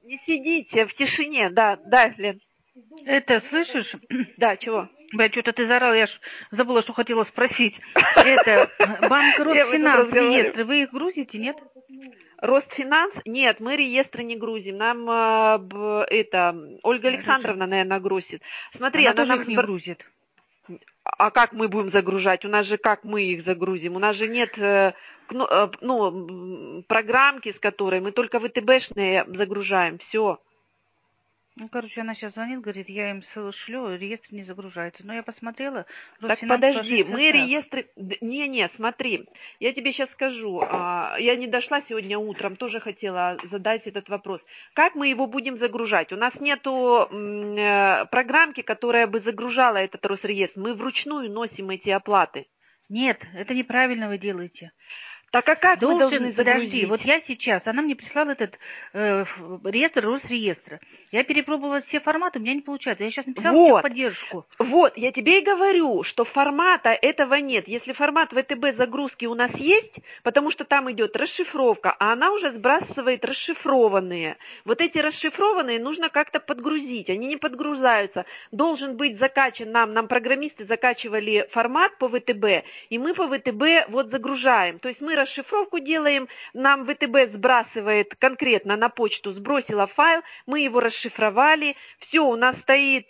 Не сидите в тишине, да, да, Лен. Это, слышишь? Да, чего? Бля, что-то ты заорал, я ж забыла, что хотела спросить. Это, банк Росфинанс, реестры, вы их грузите, нет? Ростфинанс? Нет, мы реестры не грузим. Нам Ольга Александровна, наверное, грузит. Смотри, она тоже нам их не грузит. А как мы будем загружать? У нас же как мы их загрузим? У нас же нет программки, с которой мы только ВТБшные загружаем. Все. Ну, короче, она сейчас звонит, говорит, я им шлю, реестр не загружается. Но я посмотрела, Так Росфинанс подожди, ложится мы так. реестры... Не, смотри, я тебе сейчас скажу. Я не дошла сегодня утром, тоже хотела задать этот вопрос. Как мы его будем загружать? У нас нету программки, которая бы загружала этот Росреестр. Мы вручную носим эти оплаты. Нет, это неправильно вы делаете. Так а как мы должны загрузить? Подожди, вот я сейчас, она мне прислала этот реестр Росреестра. Я перепробовала все форматы, у меня не получается. Я сейчас написала в техподдержку. Вот, я тебе и говорю, что формата этого нет. Если формат ВТБ загрузки у нас есть, потому что там идет расшифровка, а она уже сбрасывает расшифрованные. Вот эти расшифрованные нужно как-то подгрузить, они не подгружаются. Должен быть закачан нам программисты закачивали формат по ВТБ, и мы по ВТБ вот загружаем. То есть мы расшифровку делаем, нам ВТБ сбрасывает конкретно на почту, сбросила файл, мы его расшифровали, все, у нас стоит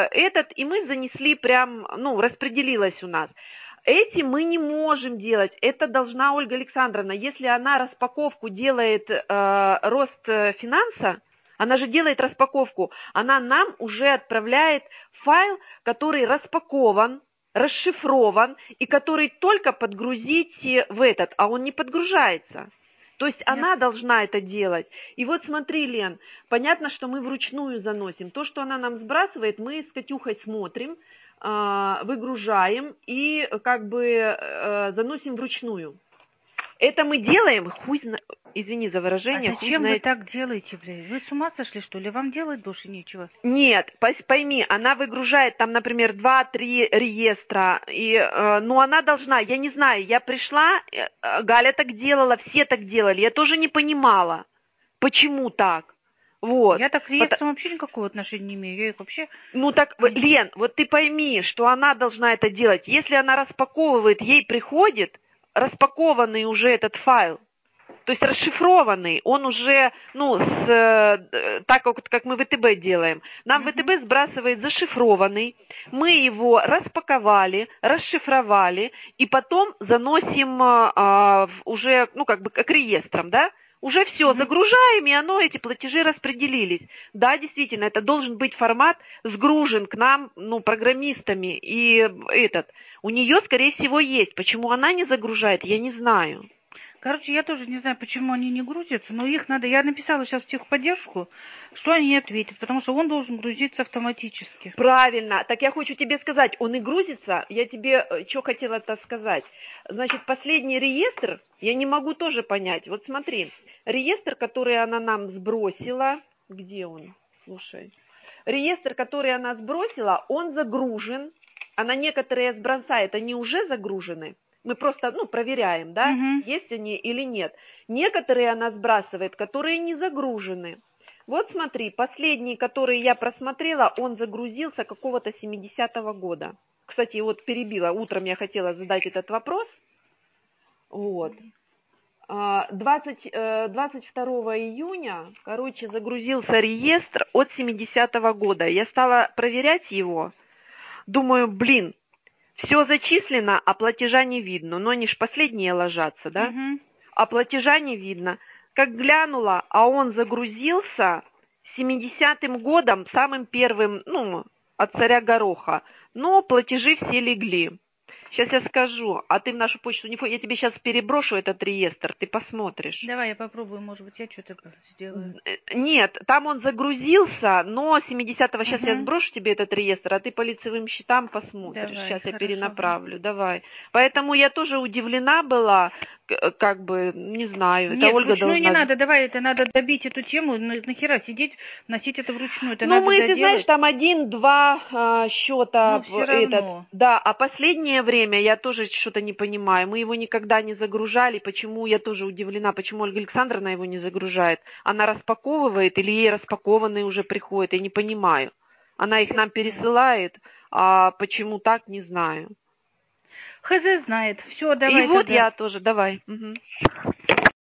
и мы занесли прям, распределилось у нас. Эти мы не можем делать, это должна Ольга Александровна, если она распаковку делает Ростфинанса, она же делает распаковку, она нам уже отправляет файл, который распакован, расшифрован и который только подгрузить в этот, а он не подгружается. То есть она должна это делать. И вот смотри, Лен, понятно, что мы вручную заносим. То, что она нам сбрасывает, мы с Катюхой смотрим, выгружаем и как бы заносим вручную. Это мы делаем, извини за выражение. А зачем вы так делаете, блин? Вы с ума сошли, что ли? Вам делать больше нечего? Нет, пойми, она выгружает там, например, 2-3 реестра, но она должна, я не знаю, я пришла, Галя так делала, все так делали, я тоже не понимала, почему так. Вот. Я так к реестрам вообще никакого отношения не имею, я их вообще... Лен, вот ты пойми, что она должна это делать. Если она распаковывает, ей приходит распакованный уже этот файл, то есть расшифрованный, он уже, так как мы ВТБ делаем. Нам ВТБ сбрасывает зашифрованный, мы его распаковали, расшифровали, и потом заносим уже, к реестрам, да? Уже все, загружаем, и эти платежи распределились. Да, действительно, это должен быть формат сгружен к нам, программистами, и у нее, скорее всего, есть. Почему она не загружает, я не знаю. Короче, я тоже не знаю, почему они не грузятся, но их надо... Я написала сейчас в техподдержку, что они ответят, потому что он должен грузиться автоматически. Правильно. Так я хочу тебе сказать, он и грузится. Я тебе что хотела-то сказать. Значит, последний реестр, я не могу тоже понять. Вот смотри, реестр, который она нам сбросила, где он? Слушай. Реестр, который она сбросила, он загружен. Она некоторые сбросает, они уже загружены. Мы просто, проверяем, да, есть они или нет. Некоторые она сбрасывает, которые не загружены. Вот смотри, последний, который я просмотрела, он загрузился какого-то 70-го года. Кстати, вот перебила, утром я хотела задать этот вопрос. Вот. 22 июня, загрузился реестр от 70-го года. Я стала проверять его. Думаю, все зачислено, а платежа не видно. Но они ж последние ложатся, да? А платежа не видно. Как глянула, а он загрузился 70-м годом, самым первым, от царя Гороха. Но платежи все легли. Сейчас я скажу, а ты в нашу почту не... Я тебе сейчас переброшу этот реестр, ты посмотришь. Давай я попробую, может быть, я что-то сделаю. Нет, там он загрузился, но 70-го... Сейчас я сброшу тебе этот реестр, а ты по лицевым счетам посмотришь. Давай, сейчас я хорошо. перенаправлю, давай. Поэтому я тоже удивлена была, как бы, не знаю, это Нет, Ольга вручную не должна... надо, давай, это надо добить эту тему, нахера сидеть, носить это вручную, это Ну, надо мы, ты знаешь, доделать. там 1-2 счета Но все этот, равно. да, а последнее время я тоже что-то не понимаю, мы его никогда не загружали, почему, я тоже удивлена, почему Ольга Александровна его не загружает, она распаковывает или ей распакованные уже приходят, я не понимаю, она их нам пересылает, а почему так, не знаю. ХЗ знает. Все, И давай вот тогда. я тоже, давай. Мгм.